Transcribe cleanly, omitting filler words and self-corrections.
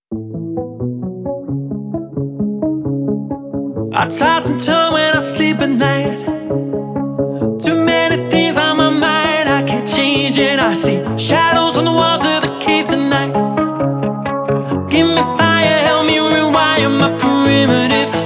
I toss and turn when I sleep at night. Too many things on my mind, I can't change it. I see shadows on the walls of the cave tonight. Give me fire, help me rewire my primitive